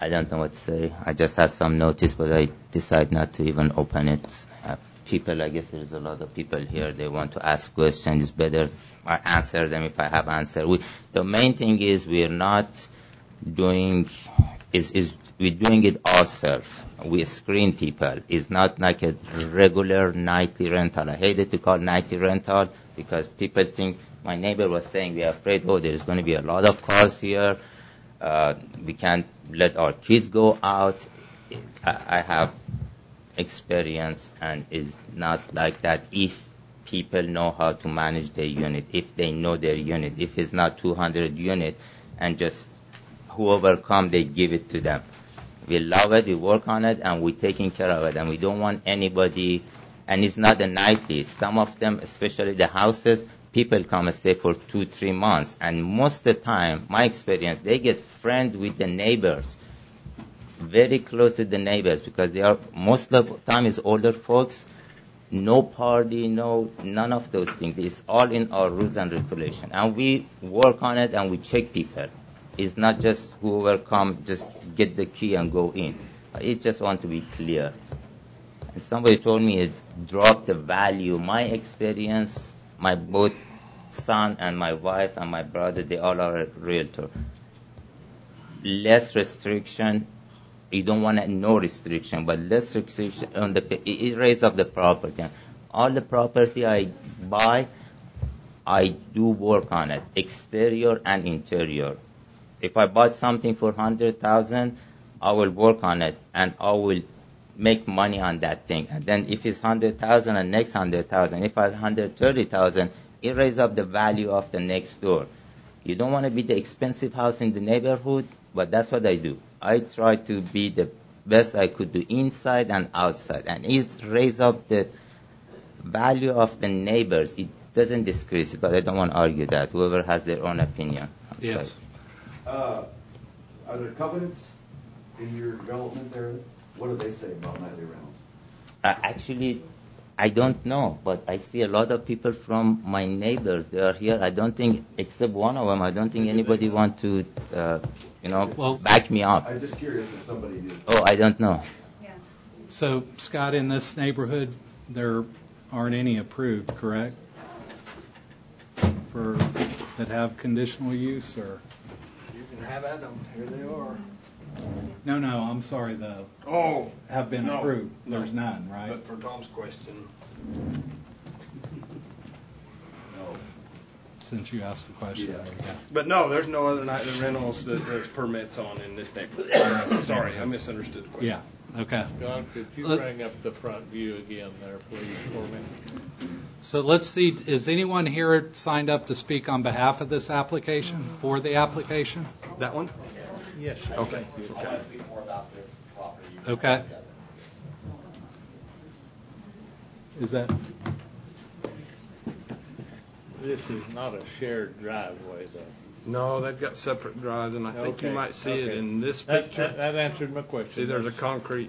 I don't know what to say. I just had some notice, but I decided not to even open it. People, I guess there's a lot of people here, they want to ask questions. It's better I answer them if I have answer. The main thing is we're not doing, we're doing it ourselves. We screen people. It's not like a regular nightly rental. I hate it to call nightly rental because people think, my neighbor was saying, we're afraid, there's going to be a lot of cars here. We can't let our kids go out. I have experience, and it's not like that if people know how to manage their unit, if they know their unit, if it's not 200 unit and just whoever come, they give it to them. We love it, we work on it, and we're taking care of it, and we don't want anybody, and it's not a nightly. Some of them, especially the houses, people come and stay for 2-3 months, and most of the time, my experience, they get friends with the neighbors, very close to the neighbors, because they are, most of the time is older folks, no party, none of those things. It's all in our rules and regulations, and we work on it, and we check people. It's not just whoever come, just get the key and go in. I just want to be clear. And somebody told me it dropped the value. My experience, my both son and my wife and my brother, they all are a realtor. Less restriction. You don't want no restriction, but less restriction on it raise up the property. All the property I buy, I do work on it, exterior and interior. If I bought something for 100,000, I will work on it and I will make money on that thing. And then if it's 100,000 and next 100,000, if I have 130,000, it raises up the value of the next door. You don't want to be the expensive house in the neighborhood, but that's what I do. I try to be the best I could do inside and outside, and it raise up the value of the neighbors. It doesn't decrease it, but I don't want to argue that. Whoever has their own opinion. Yes. Are there covenants in your development there? What do they say about nightly rentals? Actually, I don't know, but I see a lot of people from my neighbors. They are here. I don't think, except one of them, I don't think anybody want to, back me up. I'm just curious if somebody did. I don't know. Yeah. So, Scott, in this neighborhood, there aren't any approved, correct? That have conditional use, or? You can have at them. Here they are. No, I'm sorry, have been approved. There's none, right? But for Tom's question, no. Since you asked the question. Yeah. But no, there's no other nightly rentals that there's permits on in this neighborhood. Sorry, I misunderstood the question. Yeah, okay. John, could you bring up the front view again there, please, for me? So let's see, is anyone here signed up to speak on behalf of this application, for the application? That one? Yes, sir. Okay. Thank you. I want to speak more about this property. Okay. Is that? This is not a shared driveway, though. No, they've got separate drives, and I think you Okay, might see it okay. in this That picture. answered my question. See, there's a concrete.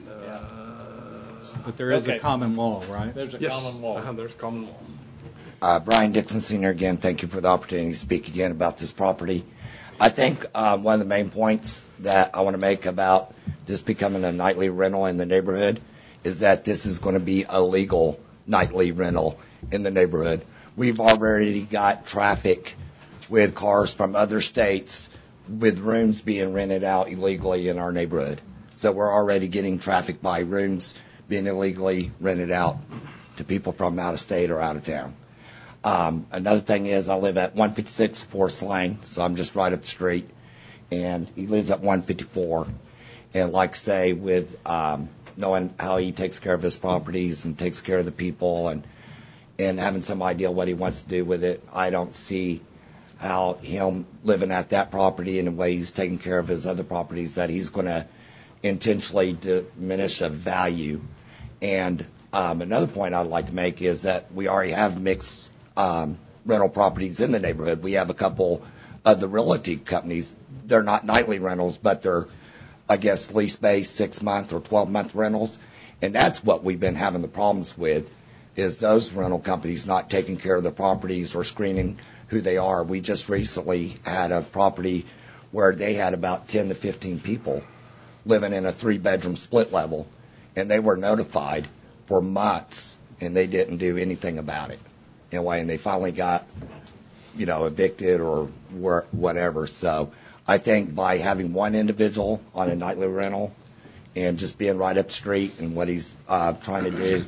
But there is Okay. a common wall, right? There's a Yes. common wall. There's a common wall. Brian Dixon Sr. again, thank you for the opportunity to speak again about this property. I think one of the main points that I want to make about this becoming a nightly rental in the neighborhood is that this is going to be a legal nightly rental in the neighborhood. We've already got traffic with cars from other states with rooms being rented out illegally in our neighborhood. So we're already getting traffic by rooms being illegally rented out to people from out of state or out of town. Another thing is I live at 156 Forest Lane, so I'm just right up the street, and he lives at 154. And like I say, with knowing how he takes care of his properties and takes care of the people and having some idea what he wants to do with it, I don't see how him living at that property in the way he's taking care of his other properties that he's going to intentionally diminish the value. And another point I'd like to make is that we already have mixed rental properties in the neighborhood. We have a couple of the realty companies. They're not nightly rentals, but they're, I guess, lease-based 6-month or 12-month rentals. And that's what we've been having the problems with, is those rental companies not taking care of their properties or screening who they are. We just recently had a property where they had about 10 to 15 people living in a 3-bedroom split level, and they were notified for months, and they didn't do anything about it. Anyway, and they finally got, evicted or whatever. So I think by having one individual on a nightly rental and just being right up the street and what he's trying to do,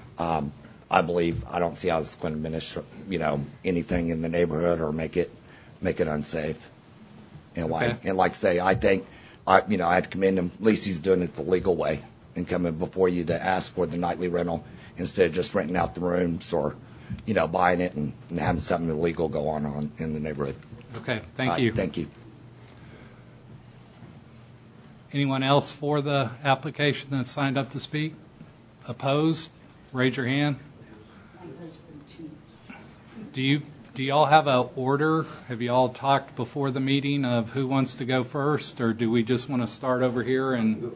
I don't see how it's going to diminish, anything in the neighborhood or make it unsafe. Anyway, Okay. and like I say, I think, I have to commend him. At least he's doing it the legal way and coming before you to ask for the nightly rental instead of just renting out the rooms or, buying it and having something illegal go on in the neighborhood. Okay, thank you. Thank you. Anyone else for the application that signed up to speak? Opposed? Raise your hand. Do y'all have a order? Have you all talked before the meeting of who wants to go first, or do we just want to start over here and?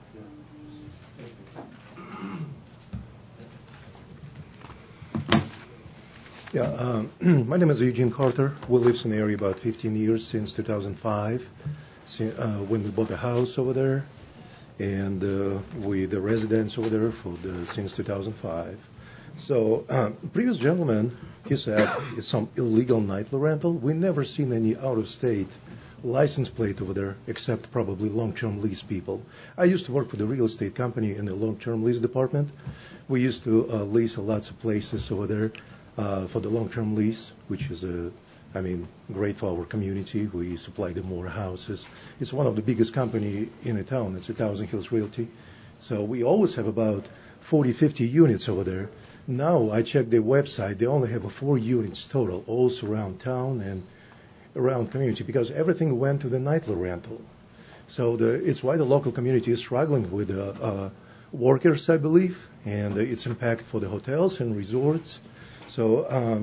Yeah, my name is Eugene Carter. We lived in the area about 15 years, since 2005, when we bought a house over there, and we the residents over there since 2005. So, previous gentleman, he said it's some illegal nightly rental. We never seen any out-of-state license plate over there, except probably long-term lease people. I used to work for the real estate company in the long-term lease department. We used to lease lots of places over there for the long-term lease, which is great for our community. We supply them more houses. It's one of the biggest company in the town. It's a Thousand Hills Realty. So we always have about 40, 50 units over there. Now I checked their website. They only have 4 units total, all around town and around community, because everything went to the nightly rental. So it's why the local community is struggling with workers, I believe, and its impact for the hotels and resorts. So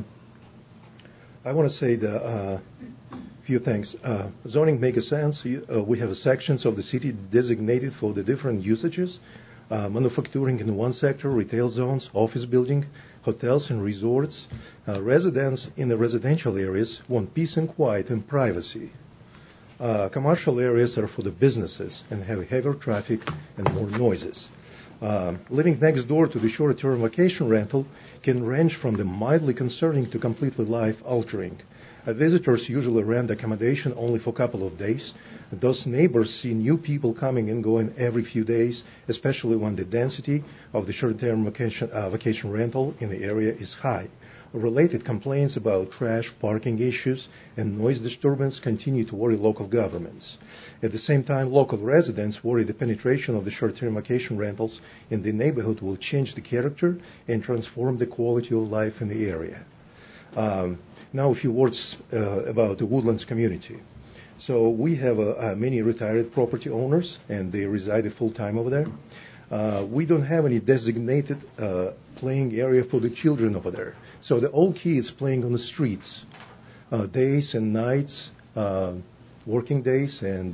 I want to say a few things. Zoning makes sense. We have sections of the city designated for the different usages. Manufacturing in one sector, retail zones, office building, hotels and resorts. Residents in the residential areas want peace and quiet and privacy. Commercial areas are for the businesses and have heavier traffic and more noises. Living next door to the short-term vacation rental can range from the mildly concerning to completely life-altering. Visitors usually rent accommodation only for a couple of days. Those neighbors see new people coming and going every few days, especially when the density of the short-term vacation rental in the area is high. Related complaints about trash, parking issues, and noise disturbance continue to worry local governments. At the same time, local residents worry the penetration of the short-term vacation rentals in the neighborhood will change the character and transform the quality of life in the area. Now a few words about the Woodlands community. So we have many retired property owners, and they reside full-time over there. We don't have any designated playing area for the children over there. So the old kids playing on the streets, days and nights, working days and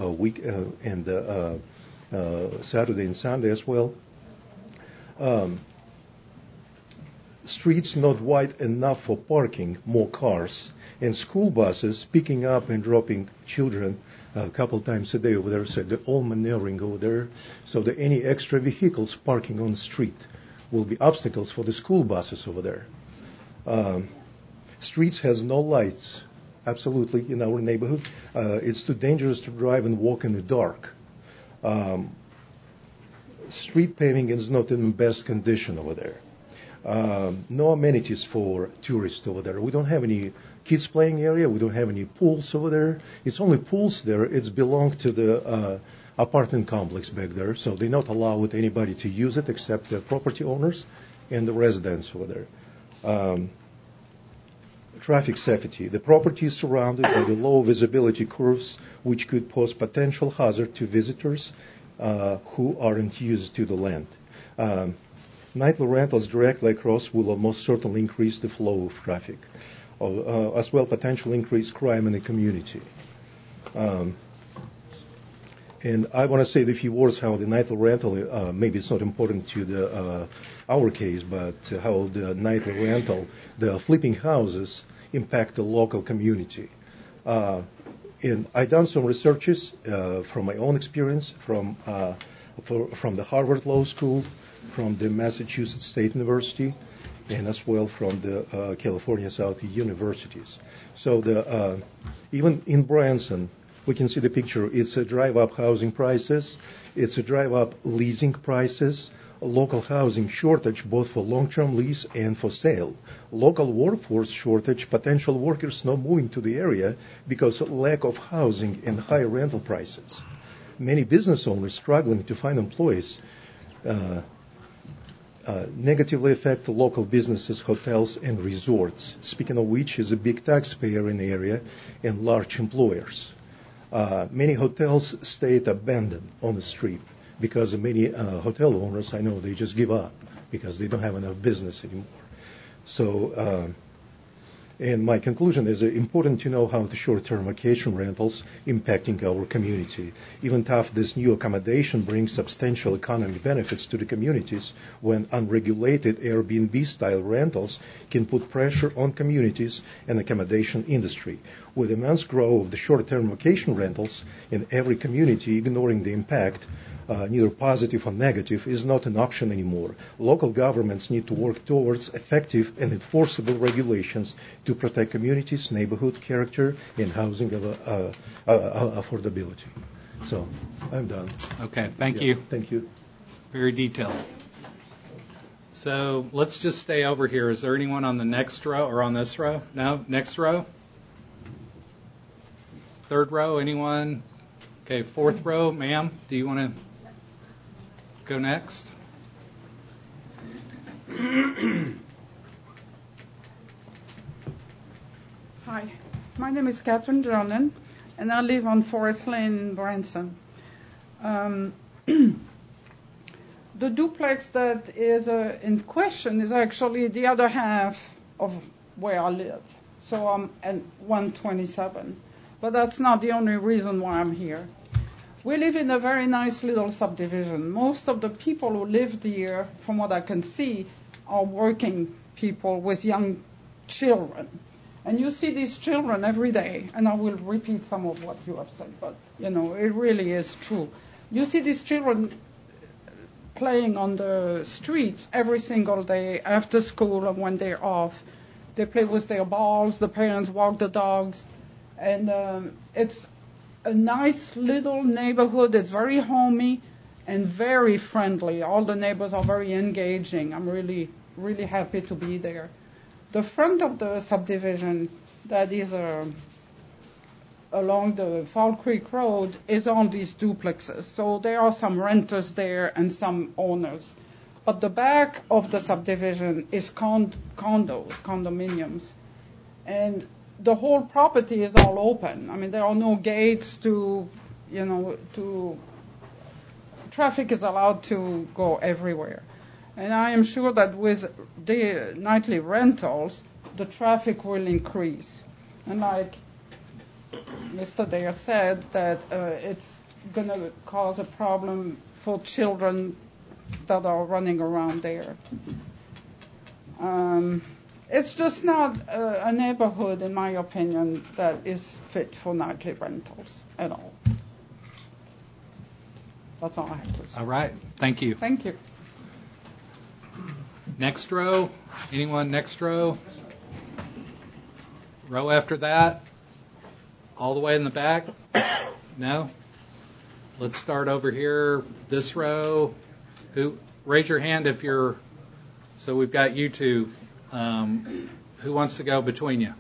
Saturday and Sunday as well. Streets not wide enough for parking, more cars, and school buses picking up and dropping children a couple times a day over there. So they're all maneuvering over there. So that any extra vehicles parking on the street will be obstacles for the school buses over there. Streets has no lights, absolutely, in our neighborhood. It's too dangerous to drive and walk in the dark. Street paving is not in the best condition over there. No amenities for tourists over there. We don't have any kids playing area. We don't have any pools over there. It's only pools there. It's belong to the apartment complex back there, so they not allow anybody to use it except the property owners and the residents over there. Traffic safety. The property is surrounded by the low visibility curves, which could pose potential hazard to visitors who aren't used to the land. Nightly rentals directly across will almost certainly increase the flow of traffic, as well potentially increase crime in the community. And I want to say a few words how the nightly rental, maybe it's not important to our case, but how the nightly rental, the flipping houses impact the local community. And I done some researches from my own experience from the Harvard Law School, from the Massachusetts State University, and as well from the California South universities. So even in Branson, we can see the picture. It's a drive-up housing prices. It's a drive-up leasing prices. A local housing shortage, both for long-term lease and for sale. Local workforce shortage, potential workers not moving to the area because of lack of housing and high rental prices. Many business owners struggling to find employees negatively affect local businesses, hotels, and resorts, speaking of which is a big taxpayer in the area and large employers. Many hotels stayed abandoned on the street because many hotel owners, I know, they just give up because they don't have enough business anymore. So, and my conclusion is important to know how the short-term vacation rentals impacting our community. Even though this new accommodation brings substantial economic benefits to the communities, when unregulated Airbnb-style rentals can put pressure on communities and accommodation industry. With immense growth of the short-term vacation rentals in every community, ignoring the impact, neither positive or negative, is not an option anymore. Local governments need to work towards effective and enforceable regulations to protect communities, neighborhood character, and housing affordability. So I'm done. Okay, thank you. Thank you. Very detailed. So let's just stay over here. Is there anyone on the next row or on this row? No? Next row? Third row? Anyone? Okay, fourth row. Ma'am, do you want to go next? Hi, my name is Catherine Dronen, and I live on Forest Lane in Branson. The duplex that is in question is actually the other half of where I live. So I'm at 127. But that's not the only reason why I'm here. We live in a very nice little subdivision. Most of the people who live here, from what I can see, are working people with young children. And you see these children every day, and I will repeat some of what you have said, but, it really is true. You see these children playing on the streets every single day after school and when they're off. They play with their balls, the parents walk the dogs, and it's a nice little neighborhood. It's very homey and very friendly. All the neighbors are very engaging. I'm really, really happy to be there. The front of the subdivision that is along the Fall Creek Road is all these duplexes. So there are some renters there and some owners. But the back of the subdivision is condominiums. And the whole property is all open. I mean, there are no gates traffic is allowed to go everywhere. And I am sure that with the nightly rentals, the traffic will increase. And like Mr. Dare said, that it's going to cause a problem for children that are running around there. It's just not a neighborhood, in my opinion, that is fit for nightly rentals at all. That's all I have to say. All right. Thank you. Thank you. Next row. Anyone next row? Row after that? All the way in the back? No? Let's start over here. This row. Who? Raise your hand if you're... So we've got you two. Who wants to go between you?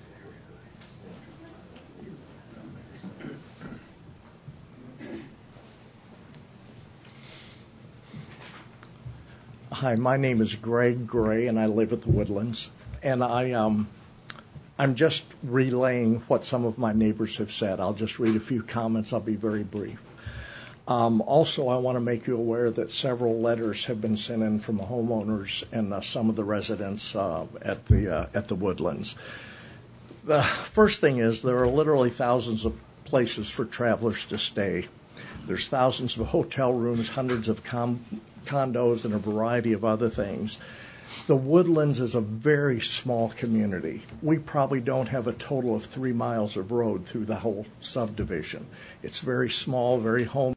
Hi, my name is Greg Gray, and I live at the Woodlands. And I'm just relaying what some of my neighbors have said. I'll just read a few comments. I'll be very brief. Also, I want to make you aware that several letters have been sent in from the homeowners and some of the residents at the Woodlands. The first thing is there are literally thousands of places for travelers to stay. There's thousands of hotel rooms, hundreds of condos, and a variety of other things. The Woodlands is a very small community. We probably don't have a total of 3 miles of road through the whole subdivision. It's very small, very home.